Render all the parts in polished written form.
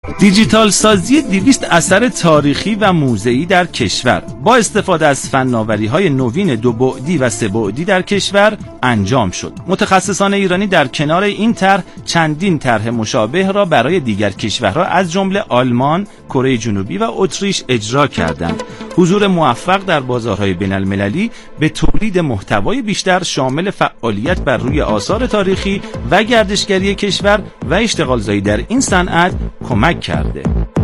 دیجیتال سازی 200 اثر تاریخی و موزه‌ای در کشور با استفاده از فناوری‌های نوین 2 بعدی و 3 بعدی در کشور انجام شد. متخصصان ایرانی در کنار این طرح چندین طرح مشابه را برای دیگر کشورها از جمله آلمان، کره جنوبی و اتریش اجرا کردند. حضور موفق در بازارهای بین‌المللی به تولید محتوای بیشتر شامل فعالیت بر روی آثار تاریخی و گردشگری کشور و اشتغالزایی در این صنعت کمک کرده.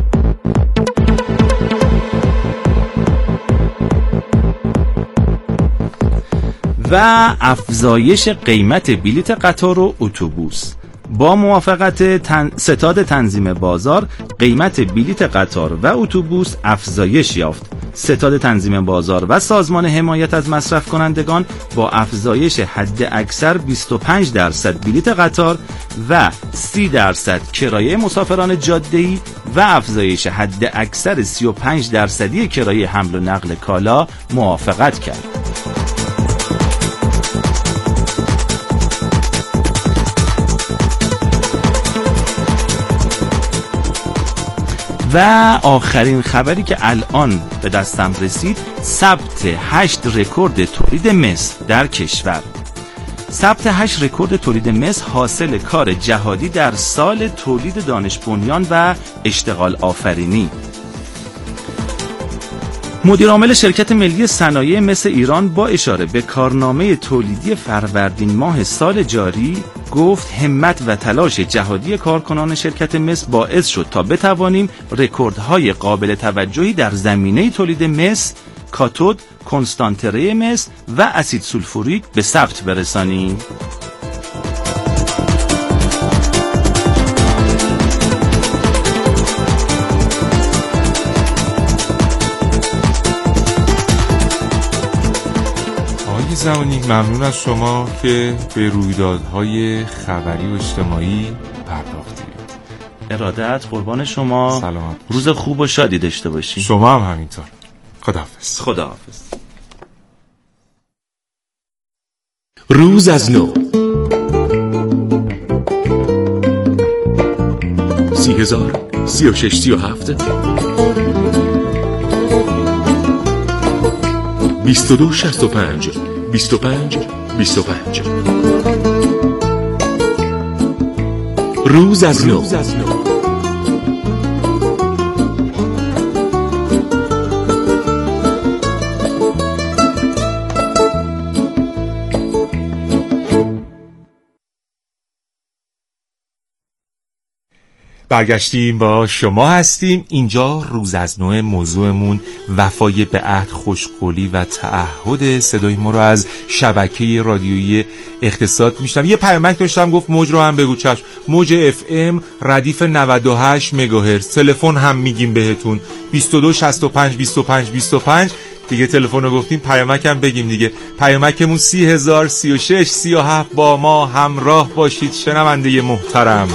و افزایش قیمت بلیت قطار و اتوبوس. با موافقت ستاد تنظیم بازار، قیمت بلیت قطار و اتوبوس افزایش یافت. ستاد تنظیم بازار و سازمان حمایت از مصرف کنندگان با افزایش حد اکثر 25% بلیت قطار و 30% کرایه مسافران جاده‌ای و افزایش حد اکثر 35% کرایه حمل و نقل کالا موافقت کرد. و آخرین خبری که الان به دستم رسید، ثبت 8 رکورد تولید مس در کشور. ثبت 8 رکورد تولید مس حاصل کار جهادی در سال تولید دانش بنیان و اشتغال آفرینی. مدیر عامل شرکت ملی صنایع مس ایران با اشاره به کارنامه تولیدی فروردین ماه سال جاری گفت همت و تلاش جهادی کارکنان شرکت مس باعث شد تا بتوانیم رکوردهای قابل توجهی در زمینه تولید مس، کاتود، کنستانتره مس و اسید سولفوریک به ثبت برسانیم. زمانی ممنون از شما که به رویدادهای خبری و اجتماعی پرداختید. ارادت، قربان شما. سلامت. روز خوب و شادی داشته باشی. شما هم همینطور. خداحافظ. خداحافظ. روز از نو 30,000 36 37 22 65 25 25. روز از نو. برگشتیم، با شما هستیم. اینجا روز از نو. موضوعمون وفای به عهد، خوشقولی و تعهد. صدای ما رو از شبکه رادیویی اقتصاد میشنم. یه پیامک داشتم گفت موج رو هم بگو. چشم. موج FM ردیف 98 مگاهرتز. تلفن هم میگیم بهتون 22 65 25 25. دیگه تلفن رو گفتیم، پیامک هم بگیم دیگه. پیامکمون 30,000 36 37. با ما همراه باشید شنونده محترم.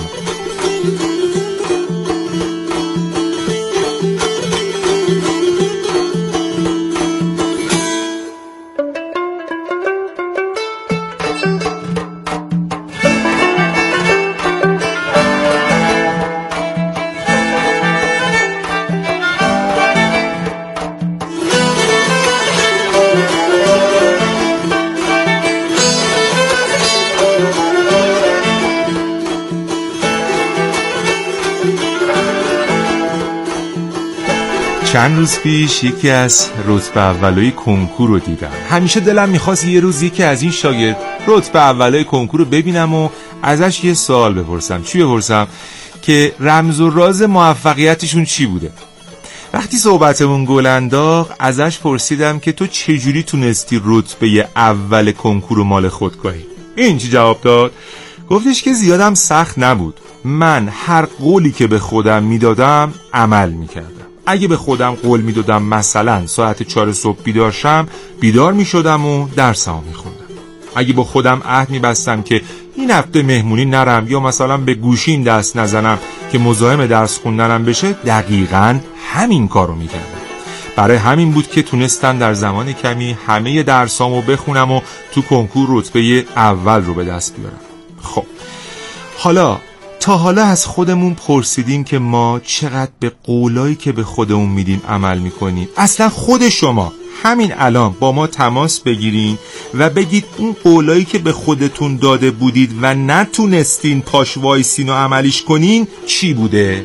چند روز پیش یکی از رتبه اولای کنکور رو دیدم. همیشه دلم میخواست یه روز یکی از این شاگرد رتبه اولای کنکور رو ببینم و ازش یه سوال بپرسم. چی بپرسم؟ که رمز و راز موفقیتشون چی بوده. وقتی صحبتمون گل انداخت ازش پرسیدم که تو چجوری تونستی رتبه اول کنکور رو مال خود کنی؟ این چی جواب داد؟ گفتش که زیادم سخت نبود. من هر قولی که به خودم میدادم عمل میکردم. اگه به خودم قول میدادم مثلا ساعت 4 صبح بیدار شم، بیدار میشدم و درسمو میخوندم. اگه با خودم عهد میبستم که این هفته مهمونی نرم یا مثلا به گوشیم دست نزنم که مزاحم درس خوندنم بشه، دقیقاً همین کارو میکردم. برای همین بود که تونستم در زمان کمی همه درسامو بخونم و تو کنکور رتبه اول رو به دست بیارم. خب حالا تا حالا از خودمون پرسیدیم که ما چقدر به قولایی که به خودمون میدیم عمل میکنیم؟ اصلا خود شما همین الان با ما تماس بگیرین و بگید اون قولایی که به خودتون داده بودید و نتونستین پاش وایسین و عملیش کنین چی بوده؟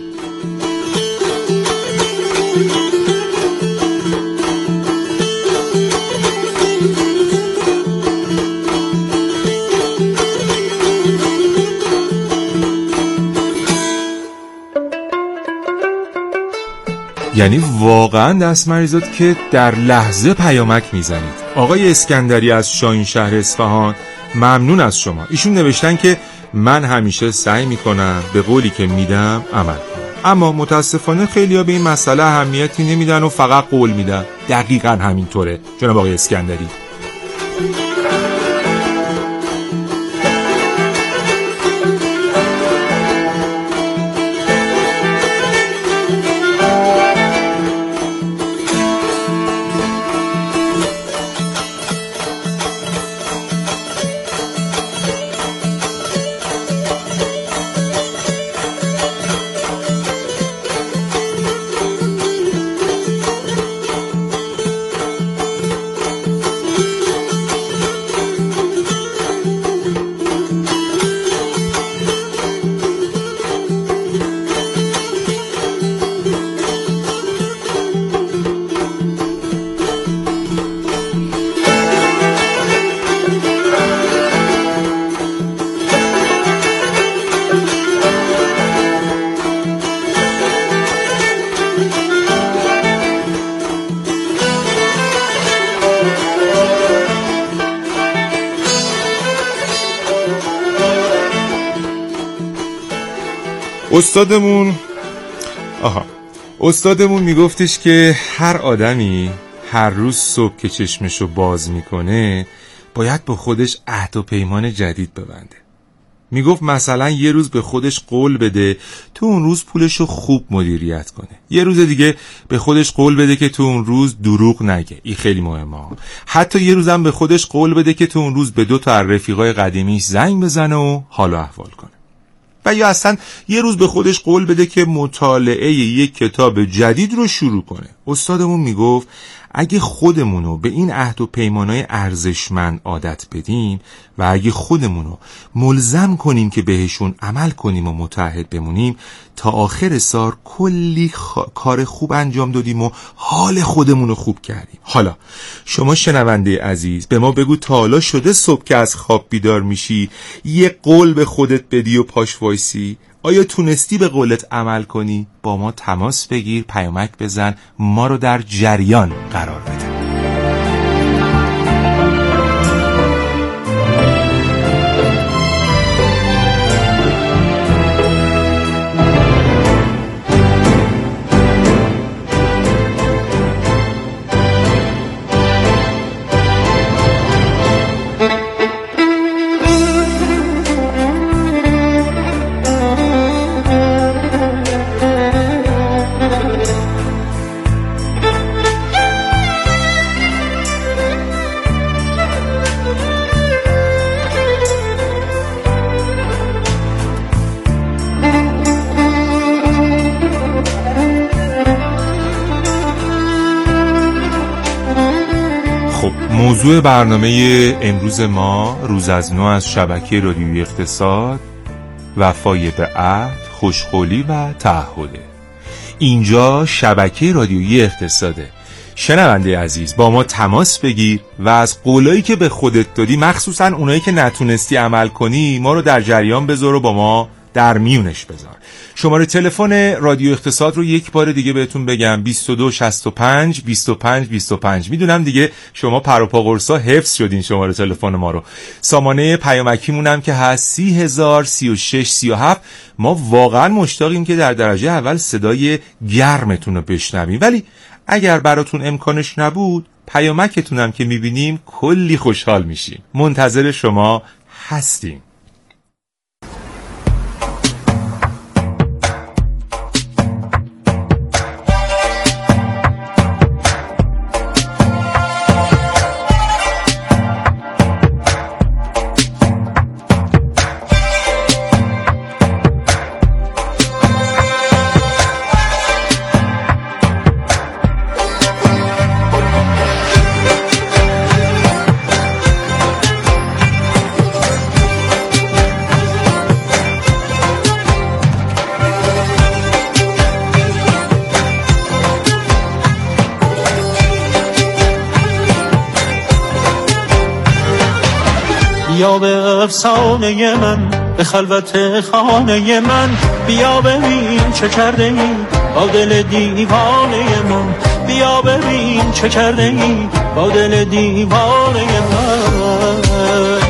یعنی واقعا دست مریضات که در لحظه پیامک میزنید. آقای اسکندری از شاهین شهر اصفهان ممنون از شما. ایشون نوشتن که من همیشه سعی میکنم به قولی که میدم عمل کنم، اما متاسفانه خیلی‌ها به این مسئله اهمیتی نمیدن و فقط قول میدن. دقیقاً همینطوره جناب آقای اسکندری. استادمون میگفتش که هر آدمی هر روز صبح که چشمشو باز میکنه باید با خودش عهد و پیمان جدید ببنده. میگفت مثلا یه روز به خودش قول بده تو اون روز پولشو خوب مدیریت کنه، یه روز دیگه به خودش قول بده که تو اون روز دروغ نگه، این خیلی مهمه. حتی یه روزم به خودش قول بده که تو اون روز به 2 تا از رفیقای قدیمیش زنگ بزنه و حال و احوال کنه. و یا اصلا یه روز به خودش قول بده که مطالعه یک کتاب جدید رو شروع کنه. استادمون میگفت اگه خودمونو به این عهد و پیمانای ارزشمند عادت بدیم و اگه خودمونو ملزم کنیم که بهشون عمل کنیم و متعهد بمونیم، تا آخر سال کلی کار خوب انجام دادیم و حال خودمونو خوب کردیم. حالا شما شنونده عزیز به ما بگو تا حالا شده صبح که از خواب بیدار میشی یه قول به خودت بدی و پاش وایسی؟ آیا تونستی به قولت عمل کنی؟ با ما تماس بگیر، پیامک بزن، ما رو در جریان قرار بده. موضوع برنامه امروز ما روز از نو از شبکه رادیویی اقتصاد، وفای به عهد، خوشقولی و تعهده. اینجا شبکه رادیویی اقتصاده. شنونده عزیز با ما تماس بگیر و از قولایی که به خودت دادی، مخصوصا اونایی که نتونستی عمل کنی، ما رو در جریان بذار و با ما در میونش بذار. شماره تلفن رادیو اقتصاد رو یک بار دیگه بهتون بگم: 22 65 25 25. میدونم دیگه شما پر و پا قرصا حفظ شدین شماره تلفن ما رو. سامانه پیامکیمون هم که هست 30,000 36 37. ما واقعا مشتاقیم که در درجه اول صدای گرمتون رو بشنویم، ولی اگر براتون امکانش نبود پیامکتون هم که میبینیم کلی خوشحال میشیم. منتظر شما هستیم. بیا به افسانه من، به خلوت خانه من، بیا ببین چه کرده ای با دل دیوانه من، بیا ببین چه کرده ای با دل دیوانه من.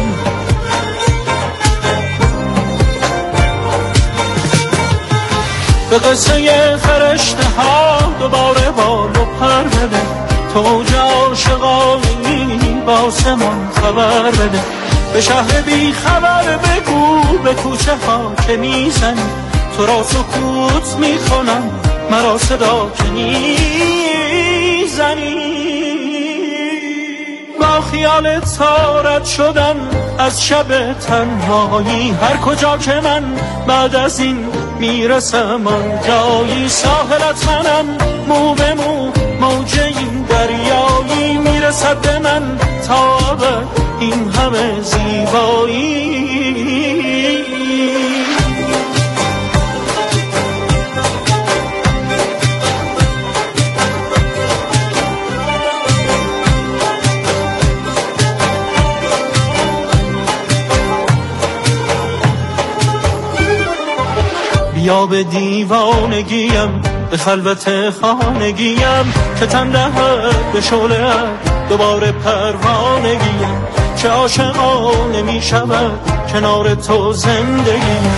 به قصه فرشته ها دوباره بال و پر بده، تو عاشقانی با آسمان خبر بده، به شهر بی خبر بگو به کوچه ها که میزنی، تو را سکوت میکنم مرا صدا که میزنی. با خیال تارت شدم از شب تنهایی، هر کجا که من بعد از این میرسم آن جایی، ساحلت منم مو به مو موج این دریایی، میرسد به من تا ابد این همه زیبایی. بیا به دیوانگیم، به خلوت خانگیم، که تن دهد به شعله دوباره پروانگیم، که عاشقانه می شود کنار تو زندگیم.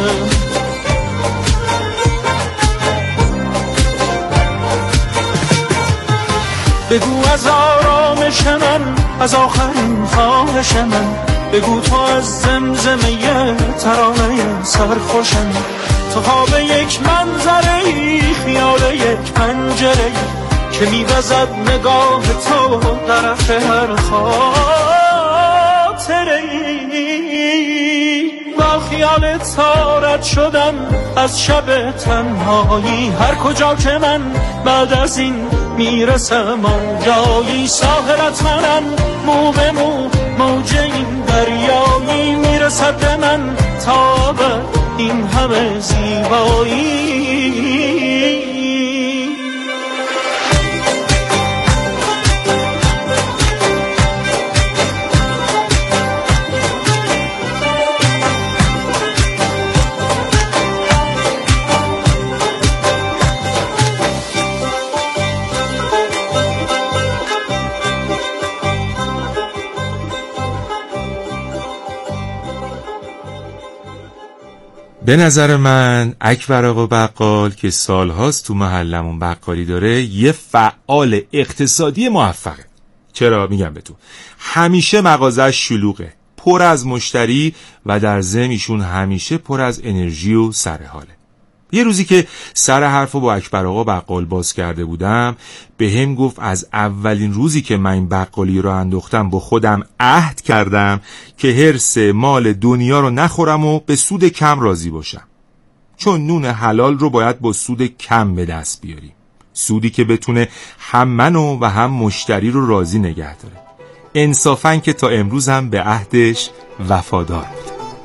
بگو از آرامش من، از آخرین خواهش من، بگو تو از زمزمه ترانه سرخوشم، تو خواب یک منظره‌ای، خیال یک پنجره‌ای که می‌وزد نگاه تو طرف هر خاطره‌ای. با خیال تارت شدم از شب تنهایی، هر کجا که من بعد از این میرسم آن جایی، ساحلت منم مو به مو موج این دریایی، میرسد به من تا به این همه زیبایی. به نظر من اکبر آقا بقال که سالهاست تو محلمون بقالی داره یه فعال اقتصادی موفقه. چرا میگم به تو؟ همیشه مغازش شلوغه، پر از مشتری و در ضمن ایشون همیشه پر از انرژی و سرحاله. یه روزی که سر حرفو با اکبر آقا بقال باز کرده بودم، به هم گفت از اولین روزی که من این بقالی رو انداختم با خودم عهد کردم که حرص مال دنیا رو نخورم و به سود کم راضی باشم، چون نون حلال رو باید با سود کم به دست بیاریم، سودی که بتونه هم منو و هم مشتری رو راضی نگه داره. انصافاً که تا امروز هم به عهدش وفادار بود.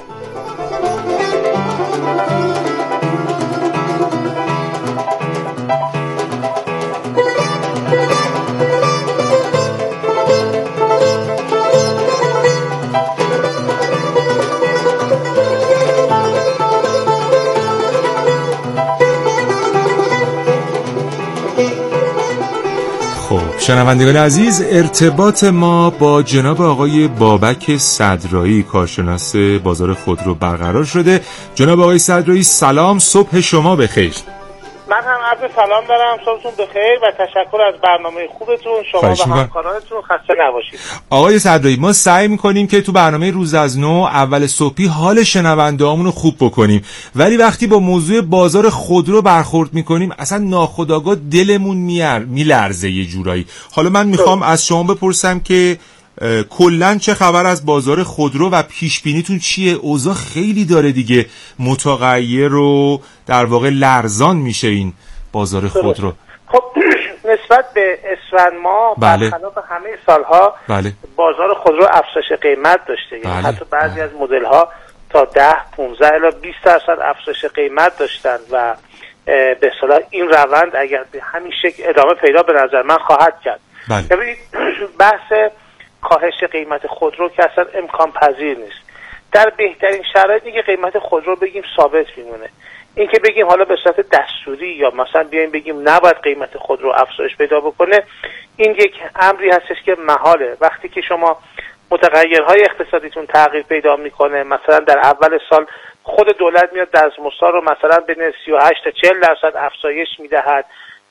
شنوندگان عزیز، ارتباط ما با جناب آقای بابک صدرایی کارشناس بازار خودرو برقرار شده. جناب آقای صدرایی سلام، صبح شما بخیر. من هم عرض سلام دارم، صبحتون بخیر و تشکر از برنامه خوبتون. شما و همکارانتون خسته نباشید. آقای صدرایی، ما سعی میکنیم که تو برنامه روز از نو اول صبحی حال شنونده‌هامون رو خوب بکنیم، ولی وقتی با موضوع بازار خودرو برخورد میکنیم اصلا ناخودآگاه دلمون میلرزه یه جورایی. حالا من میخوام از شما بپرسم که کلن چه خبر از بازار خودرو و پیش بینیتون چیه؟ اوضاع خیلی داره دیگه متغیر و در واقع لرزان میشه این بازار خودرو. خب نسبت به اسفند ماه برخلاف همه سالها بازار خودرو افزایش قیمت داشته، یعنی حتی بعضی از مدل ها تا 10 15 الی 20% افزایش قیمت داشتن و به اصطلاح این روند اگر به همین شکل ادامه پیدا به نظر من خواهد کرد. ببینید بحث کاهش قیمت خودرو که اصلا امکان پذیر نیست. در بهترین شرایطی که قیمت خودرو بگیم ثابت میمونه. این که بگیم حالا به صورت دستوری یا مثلا بیایم بگیم نباید قیمت خودرو افزایش پیدا بکنه، این یک امری هستش که محاله. وقتی که شما متغیرهای اقتصادیتون تغییر پیدا میکنه، مثلا در اول سال خود دولت میاد دستمزدها رو مثلا بین 38 تا 40% افزایش میدهد،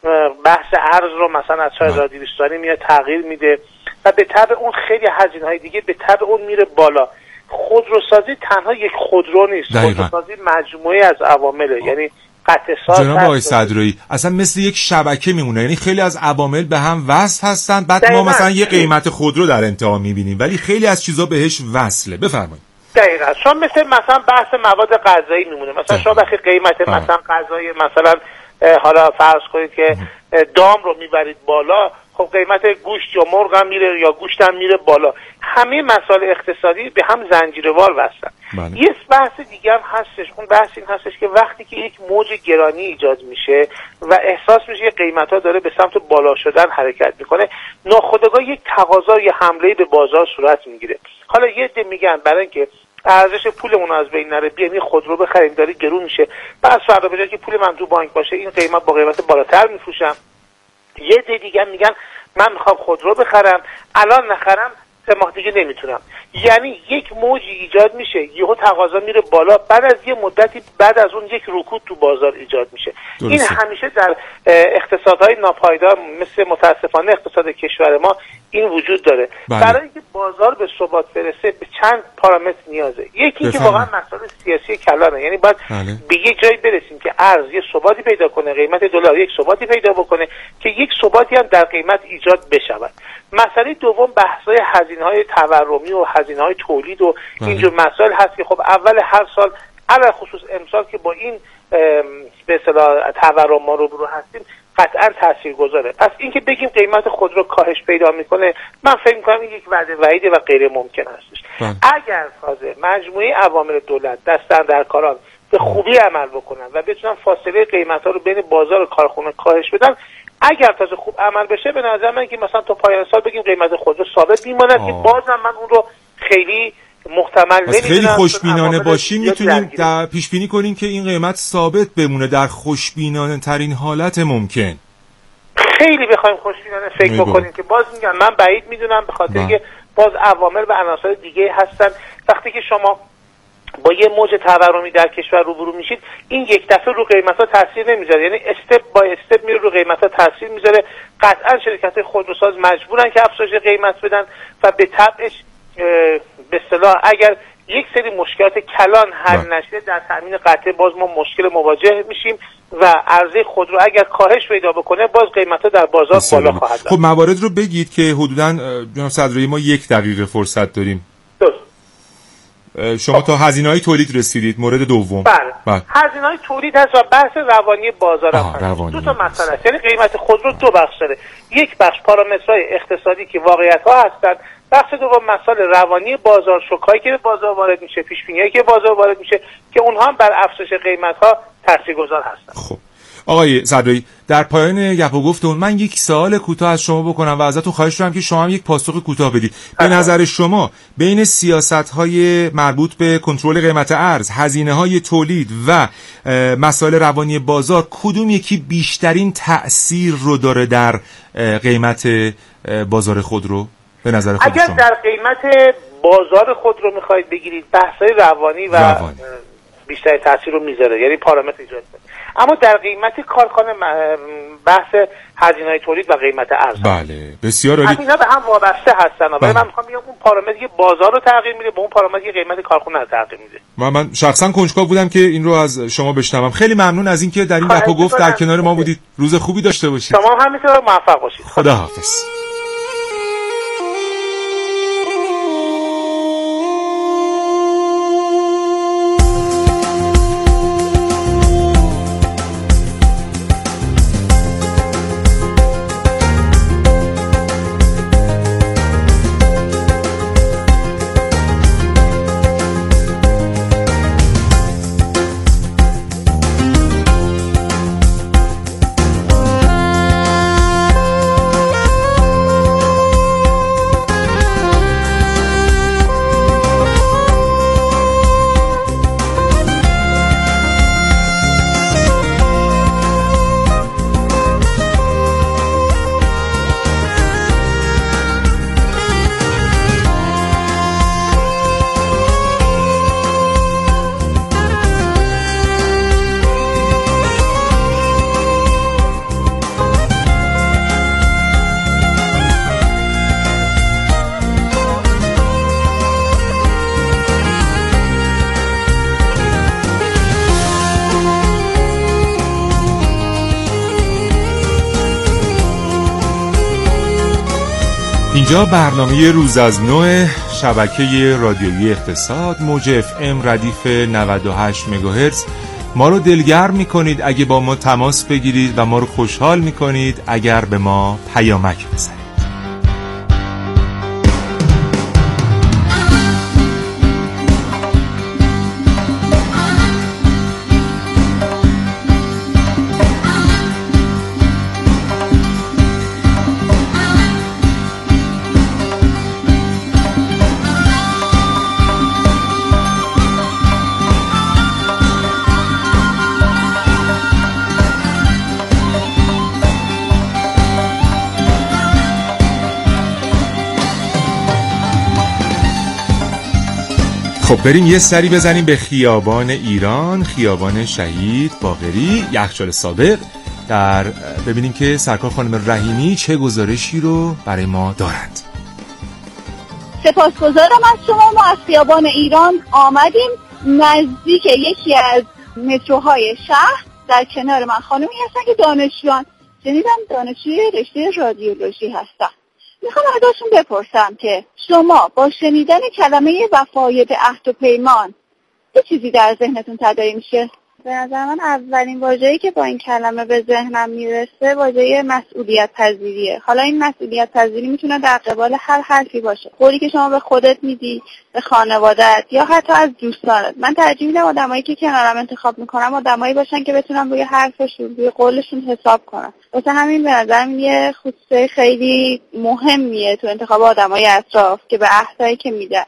بحث ارز رو مثلا از 4200 میاد تغییر میده و به تبع اون خیلی هزینه‌های دیگه به تبع اون میره بالا. خودروسازی تنها یک خودرو نیست، خودروسازی مجموعه از عوامله. یعنی قطع ساز جناب آقای صدرایی اصلا مثل یک شبکه میمونه، یعنی خیلی از عوامل به هم وصل هستن. بعد ما مثلا یه قیمت خودرو در انتها میبینیم ولی خیلی از چیزا بهش وصله. بفرمایید. دقیقاً. شما مثلا بحث مواد غذایی میمونه. مثلا شما وقتی قیمت مثلا غذای مثلا حالا فرض کنید که دام رو میبرید بالا، خب قیمت گوشت یا مرغ هم میره یا گوشت هم میره بالا. همه مسائل اقتصادی به هم زنجیروار وصلن. یه بحث دیگه هم هستش، اون بحث این هستش که وقتی که یک موج گرانی ایجاد میشه و احساس میشه قیمت‌ها داره به سمت بالا شدن حرکت میکنه، ناخودآگاه یک تقاضا یا حمله به بازار صورت میگیره. حالا یه عده میگن برای اینکه ارزش پولمون از بین نره بیایم خودرو بخریم داره گرون میشه، بعد فردا به جای که پول من تو بانک باشه این قیمت با قیمت بالاتر میفروشم. یه عده دیگه میگن من میخوام خودرو بخرم الان نخرم 3 ماه دیگه نمیتونم. یعنی یک موجی ایجاد میشه، یهو تقاضا میره بالا، بعد از یه مدتی بعد از اون یک رکود تو بازار ایجاد میشه. این همیشه در اقتصادهای ناپایدار مثل متاسفانه اقتصاد کشور ما این وجود داره. برای اینکه بازار به ثبات برسه به چند پارامتر نیازه. یکی که واقعا مسائل سیاسی کلانه، یعنی باید به یک جایی برسیم که ارز یه ثباتی پیدا کنه، قیمت دلار یک ثباتی پیدا بکنه که یک ثباتی هم در قیمت ایجاد بشود. مسئله دوم بحث‌های هزینه‌های تورمی و هزینه‌های تولید و اینجور مسائل هست که خب اول هر سال علاوه خصوص امسال که با این به اصطلاح تورم ما روبرو هستیم قطعا تاثیرگذاره. پس اینکه بگیم قیمت خودرو کاهش پیدا میکنه، من فکر میکنم این یک وعده وعیده و غیر ممکن هستش. اگر تازه مجموعه عوامل دولت دستاندرکاران به خوبی عمل بکنن و بتونن فاصله قیمت‌ها رو بین بازار و کارخونه کاهش بدن، اگر تازه خوب عمل بشه به نظر من که مثلا تا پایان سال بگیم قیمت خودرو ثابت میماند که بازم من اون رو خیلی محتمل نمیدونم. خیلی خوشبینانه باشیم میتونیم پیش بینی کنیم که این قیمت ثابت بمونه در خوشبینانه ترین حالت ممکن. خیلی بخوایم خوشبینانه فکر بکنیم که باز میگم من بعید میدونم، به خاطر اینکه باز عوامل و عناصر دیگه هستن. وقتی که شما با یه موج تورمی در کشور روبرو میشید این یک دفعه رو قیمت‌ها تاثیر نمیذاره، یعنی استپ بای استپ میره رو قیمت‌ها تاثیر میذاره. قطعا شرکت‌های خودروساز مجبورن که افزایش قیمت بدن و به تبعش به اصطلاح اگر یک سری مشکلات کلان حل نشه در تامین قطعه باز ما مشکل مواجه میشیم و عرضه خودرو اگر کاهش پیدا بکنه باز قیمت‌ها در بازار بالا خواهد رفت. خب موارد رو بگید که حدوداً جناب صدرایی ما 1 دقیقه فرصت داریم. شما تا هزینه‌های تولید رسیدید. مورد دوم بله. هزینه‌های تولید هست و بحث روانی بازار هم. دو تا مسئله است. یعنی قیمت خودرو 2 بخش داره. یک بخش پارامترهای اقتصادی که واقعیت‌ها هستند، بخش دوم مسائل روانی بازار، شوکایی که به بازار وارد میشه، پیش‌بینی‌هایی که بازار وارد میشه که اونها هم بر افزایش قیمت‌ها تاثیرگذار هستند. خب آقای صدرایی در پایان گپ و گفتمون من یک سوال کوتاه از شما بکنم و ازتون خواهش می‌کنم که شما هم یک پاسخ کوتاه بدید. به نظر شما بین سیاست‌های مربوط به کنترل قیمت ارز، هزینه‌های تولید و مسائل روانی بازار کدوم یکی بیشترین تأثیر رو داره در قیمت بازار خودرو به نظر خود اگر شما؟ در قیمت بازار خودرو می‌خواید بگیرید بحث‌های روانی و بیشتر تاثیر رو میذاره، یعنی پارامتر ایجاد کنه. اما در قیمت کارخانه بحث هزینه‌های تولید و قیمت ارز. بله بسیار عالی. اینا به هم وابسته هستن. ولی من میخوام بگم اون پارامتر بازار رو تغییر میده، با اون پارامتر قیمت کارخونه رو تغییر میده. من شخصا کنجکاو بودم که این رو از شما بشنوم. خیلی ممنون از اینکه در این گپ و گفت در کنار ما بودید. روز خوبی داشته باشید. شما هم همینطور موفق باشید. خداحافظ. اینجا برنامه روز از نو شبکه رادیویی اقتصاد موج FM ردیف 98 مگاهرتز. ما رو دلگرم میکنید اگه با ما تماس بگیرید و ما رو خوشحال میکنید اگر به ما پیامک بزنید. خب بریم یه سری بزنیم به خیابان ایران، خیابان شهید باقری، یخچال سابق، ببینیم که سرکار خانم رحیمی چه گزارشی رو برای ما دارند. سپاسگزارم از شما. ما از خیابان ایران آمدیم نزدیک یکی از متروهای شهر. در کنار من خانمی هستن که دانشجویان، شنیدم دانشجوی رشته رادیولوژی هستن. میخوام ازشون بپرسم که شما با شنیدن کلمه وفای به عهد و پیمان چه چیزی در ذهنتون تداعی میشه؟ به نظر من اولین واژه‌ای که با این کلمه به ذهنم میرسه واژه مسئولیت پذیریه. حالا این مسئولیت پذیری میتونه در قبال هر حرفی باشه، قولی که شما به خودت میدی، به خانواده‌ات یا حتی از دوستانت. من ترجیح میدم آدمایی که کنارم انتخاب میکنم آدمایی باشن که بتونم روی حرفشون، روی قولشون حساب کنم. واسه همین به نظر من یه خصوصه خیلی مهمیه تو انتخاب آدمای اطراف که به عهدایی که میدن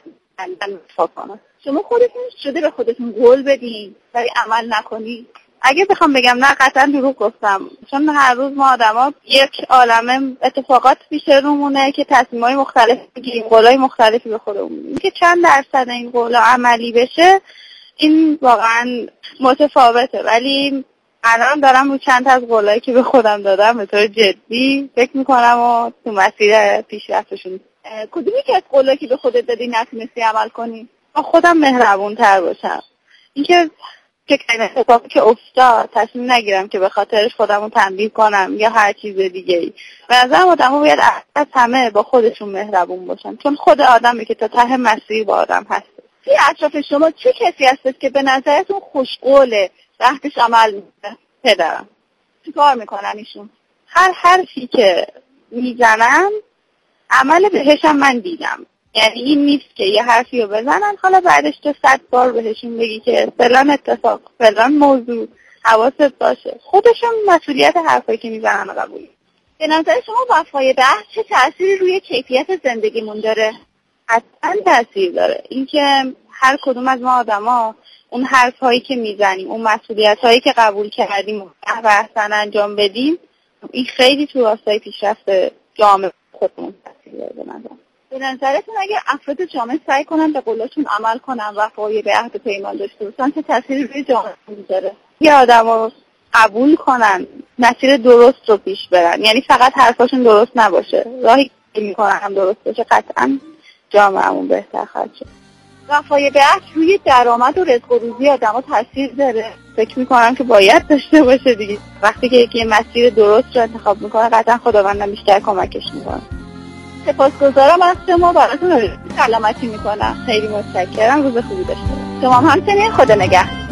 وفا کنن. شما خودتون شده به خودتون قول بدین ولی عمل نکنی؟ اگه بخوام بگم نه قطعا دروغ گفتم، چون هر روز ما آدما یک عالمه اتفاقات پیش رومونه که تصمیمای مختلف میگیریم، قولای مختلفی به خودمون میدیم که چند درصد این قولا عملی بشه این واقعا متفاوته. ولی الان دارم رو چند تا از قولایی که به خودم دادم به طور جدی فکر میکنم و تو مسیر پیشرفتشون. کدومی که از قولایی که به خودت دادی نتونستی عمل کنی؟ خودم مهربون تر باشم. اینکه اتفاقی که افتاد تصمیم نگیرم که به خاطرش خودم رو تنبیه کنم یا هر چیز دیگه ای. به نظرم آدم ها باید از همه با خودشون مهربون باشن، چون خود آدمی که تا ته مسیر با آدم هست. توی اطراف شما چه کسی هست که به نظرتون خوشقوله، وقتش عمل میکنه؟ پدرم. چی کار میکنن ایشون؟ هر حرفی که میزنن عمل بهشم من دیدم. یعنی این نیست که یه حرفی رو بزنن حالا بعدش تو 100 بار بهشون بگی که فلان اتفاق، فلان موضوع، حواست باشه. خودشون مسئولیت حرفایی که میزنن قبول. به نظر شما وفای به عهد چه تأثیری روی کیفیت زندگیمون داره؟ حتما تأثیر داره. اینکه هر کدوم از ما آدما اون حرفایی که میزنیم، اون مسئولیتایی که قبول کردیم و احسن انجام بدیم، این خیلی تو راستای پیشرفت جامعه خودمون تأثیر داره. به نظرتون اگر افراد جامعه سعی کنن به قولاشون عمل کنن، وفای به عهد و پیمان داشته باشن، چه تأثیری روی جامعه میذاره؟ یه آدمو قبول کنن، مسیر درست رو پیش برن، یعنی فقط حرفاشون درست نباشه، راهی که میکنن هم درست باشه، قطعا جامعهمون بهتر خواهد شد. وفای به عهد روی درآمد و رزق و روزی آدما تاثیر داره. فکر میکنم که باید داشته باشه دیگه. وقتی که یکی مسیر درست رو انتخاب میکنه قطعا خداوند بیشتر کمکش میکنه. سپاسگزارم از شما، براتون سلامتی میکنم. خیلی متشکرم، روز خوبی داشته باشید. شما هم همچنین، خدا نگهدار.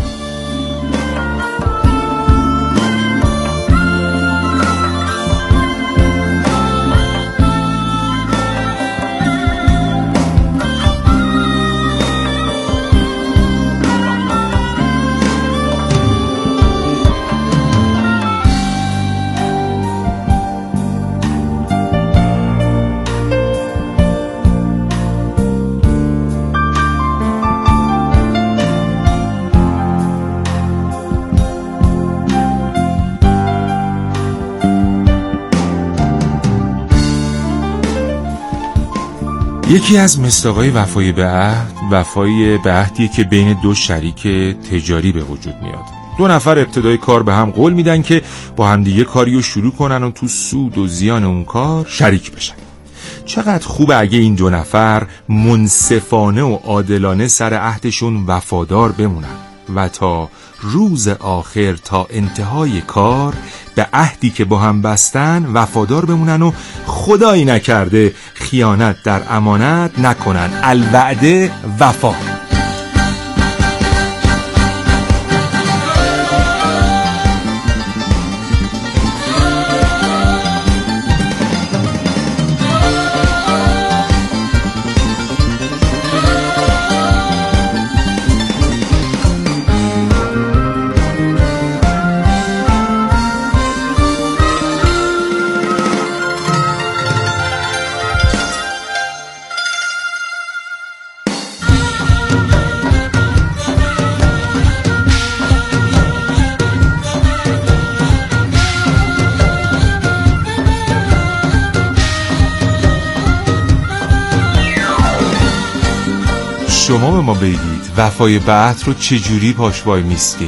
یکی از مصداقای وفای به عهد، وفای به عهدیه که بین دو شریک تجاری به وجود میاد. دو نفر ابتدای کار به هم قول میدن که با همدیگه کاریو شروع کنن و تو سود و زیان اون کار شریک بشن. چقدر خوبه اگه این دو نفر منصفانه و عادلانه سر عهدشون وفادار بمونن و تا روز آخر، تا انتهای کار به عهدی که با هم بستن وفادار بمونن و خدایی نکرده خیانت در امانت نکنن. الوعده وفا. شما به ما بگید وفای بعد رو چجوری پاش وای میستین؟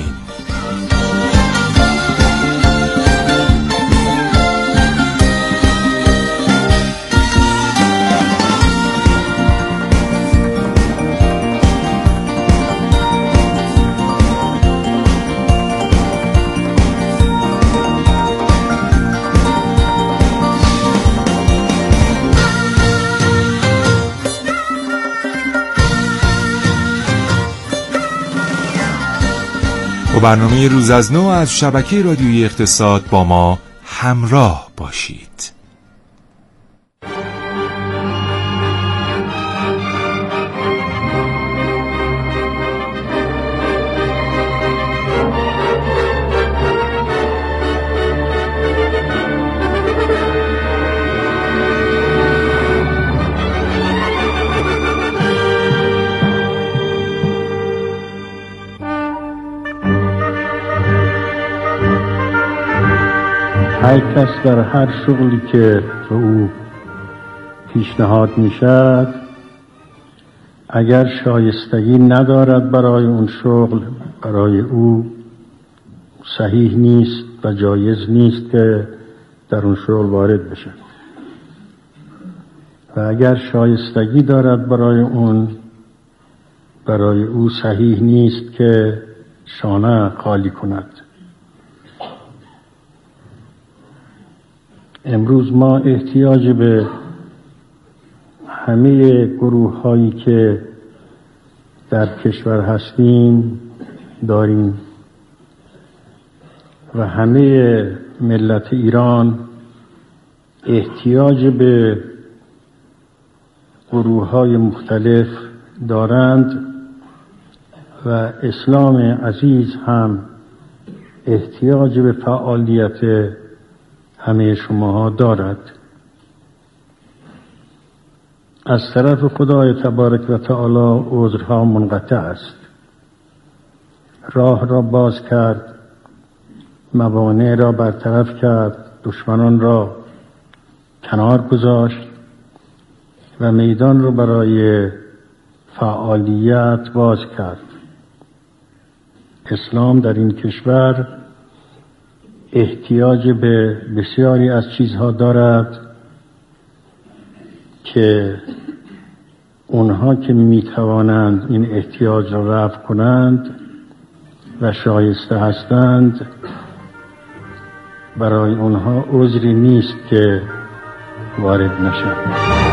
با برنامه روز از نو از شبکه رادیویی اقتصاد با ما همراه باشید. هر کس در هر شغلی که به او پیشنهاد می شود اگر شایستگی ندارد برای اون شغل، برای او صحیح نیست و جایز نیست که در اون شغل وارد بشه. و اگر شایستگی دارد برای او صحیح نیست که شانه خالی کند. امروز ما احتیاج به همه گروه هایی که در کشور هستیم داریم و همه ملت ایران احتیاج به گروه های مختلف دارند و اسلام عزیز هم احتیاج به فعالیت همه شماها دارد. از طرف خدای تبارک و تعالی عذرها منقطع است. راه را باز کرد، موانع را برطرف کرد، دشمنان را کنار گذاشت و میدان را برای فعالیت باز کرد. اسلام در این کشور احتیاج به بسیاری از چیزها دارد که اونها که میتوانند این احتیاج را رفع کنند و شایسته هستند برای اونها عذری نیست که وارد نشند.